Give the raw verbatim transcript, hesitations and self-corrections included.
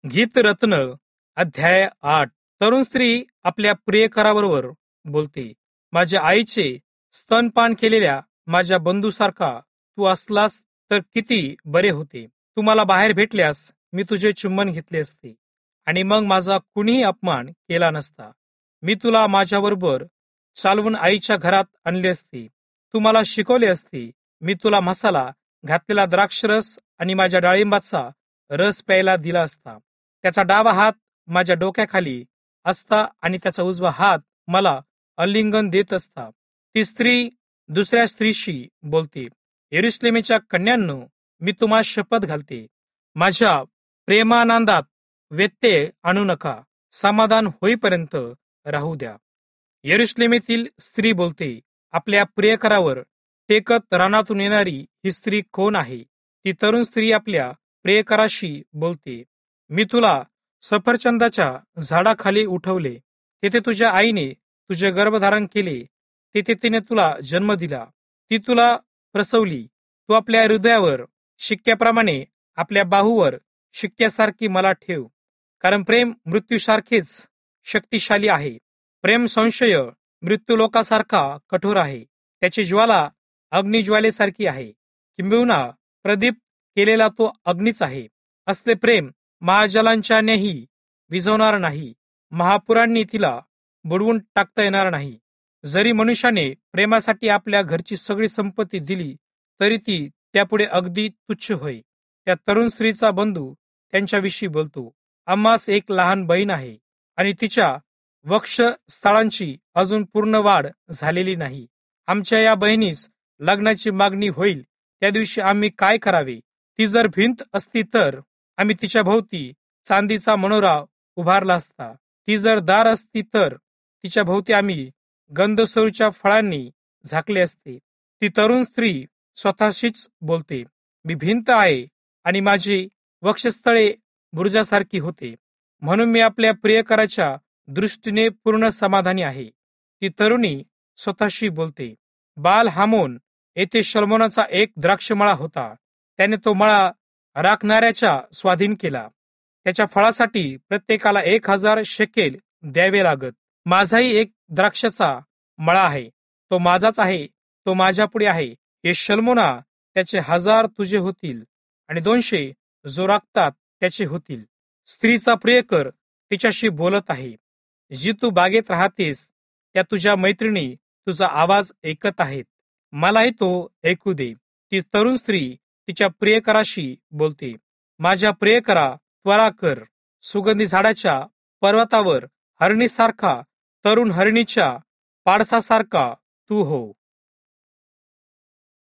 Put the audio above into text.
गीतरत्न अध्याय आठ. तरुण स्त्री आपल्या प्रियकराबरोबर बोलते. माझ्या आईचे स्तनपान केलेल्या माझ्या बंधूसारखा तू असलास तर किती बरे होते. तू मला बाहेर भेटल्यास मी तुझे चुंबन घेतले असते आणि मग माझा कुणीही अपमान केला नसता. मी तुला माझ्याबरोबर चालवून आईच्या घरात आणले असते. तू मला शिकवले असते. मी तुला मसाला घातलेला द्राक्षरस आणि माझ्या डाळिंबाचा रस प्यायला दिला असता. त्याचा डावा हात माझ्या डोक्याखाली असता आणि त्याचा उजवा हात मला आलिंगन देत असता. ती स्त्री दुसऱ्या स्त्रीशी बोलते. यरुशलेमेच्या कन्यांनो, मी तुम्हा शपथ घालते, माझ्या प्रेमानंदात व्यत्यय आणू नका. समाधान होईपर्यंत राहू द्या. यरुशलेमेतील स्त्री बोलते. आपल्या प्रियकरावर टेकत रानातून येणारी ही स्त्री कोण आहे? ती तरुण स्त्री आपल्या प्रियकराशी बोलते. मी तुला सफरचंदाच्या झाडाखाली उठवले. तेथे तुझ्या आईने तुझे गर्भधारण केले. तेथे तिने तुला जन्म दिला. ती तुला प्रसवली. तू आपल्या हृदयावर शिक्क्याप्रमाणे आपल्या बाहूवर शिक्क्यासारखी मला ठेव. कारण प्रेम मृत्यूसारखेच शक्तिशाली आहे. प्रेम संशय मृत्यूलोकासारखा कठोर आहे. त्याची ज्वाला अग्निज्वालेसारखी आहे. किंबहुना प्रदीप्त केलेला तो अग्नीच आहे. असले प्रेम महाजलांच्यानेही विझवणार नाही. महापुरांनी तिला बुडवून टाकता येणार नाही. जरी मनुष्याने प्रेमासाठी आपल्या घरची सगळी संपत्ती दिली तरी ती त्यापुढे अगदी तुच्छ होय. त्या तरुण स्त्रीचा बंधू त्यांच्याविषयी बोलतो. आम्हास एक लहान बहीण आहे आणि तिच्या वक्षस्थळांची अजून पूर्ण वाढ झालेली नाही. आमच्या या बहिणीस लग्नाची मागणी होईल त्या दिवशी आम्ही काय करावे? ती जर भिंत असती तर आम्ही तिच्या भोवती चांदीचा मनोरा उभारला असता. ती जर दार असती तर तिच्या भोवती आम्ही गंधसरूच्या फळांनी झाकले असते. ती तरुण स्त्री स्वतःशीच बोलते. मी भिंत आहे आणि माझी वक्षस्थळे बुरुजासारखी होते, म्हणून मी आपल्या प्रियकराच्या दृष्टीने पूर्ण समाधानी आहे. ती तरुणी स्वतःशी बोलते. बाल हामोन येथे शल्मोनाचा एक द्राक्षमळा होता. त्याने तो मळा राखणाऱ्याच्या स्वाधीन केला. त्याच्या फळासाठी प्रत्येकाला एक हजार शेकेल द्यावे लागत. माझाही एक द्राक्षाचा मळा आहे. तो माझाच आहे. तो माझ्या पुढे आहे. हे शल्मोना त्याचे हजार तुझे होतील आणि दोनशे जो राखतात त्याचे होतील. स्त्रीचा प्रियकर तिच्याशी बोलत आहे. जी तू बागेत राहतेस त्या तुझ्या मैत्रिणी तुझा आवाज ऐकत आहेत. मलाही तो ऐकू दे. ती तरुण स्त्री तिच्या प्रियकराशी बोलते. माझ्या प्रियकरा, त्वरा कर. सुगंधी झाडाच्या पर्वतावर हरणीसारखा, तरुण हरणीच्या पाडसासारखा तू हो.